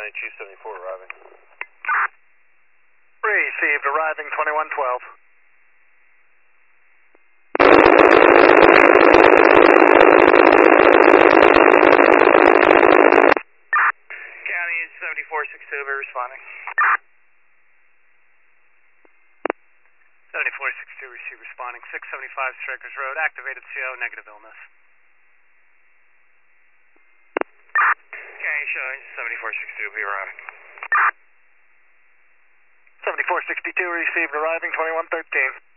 9274 arriving. Received, arriving 2112. County 7462, be responding. 7462, receive responding. 675 Strikers Road, activated CO, negative illness. County showing 7462, be arriving. 7462, received, arriving 2113.